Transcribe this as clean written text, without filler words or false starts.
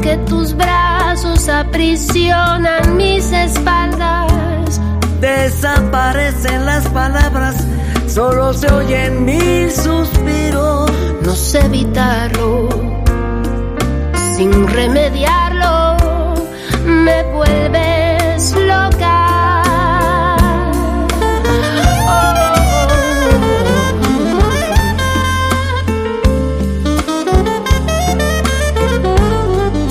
que tus brazos aprisionan mis espaldas. Desaparecen las palabras, solo se oyen mil suspiros. No sé evitarlo, sin remediarlo, me vuelve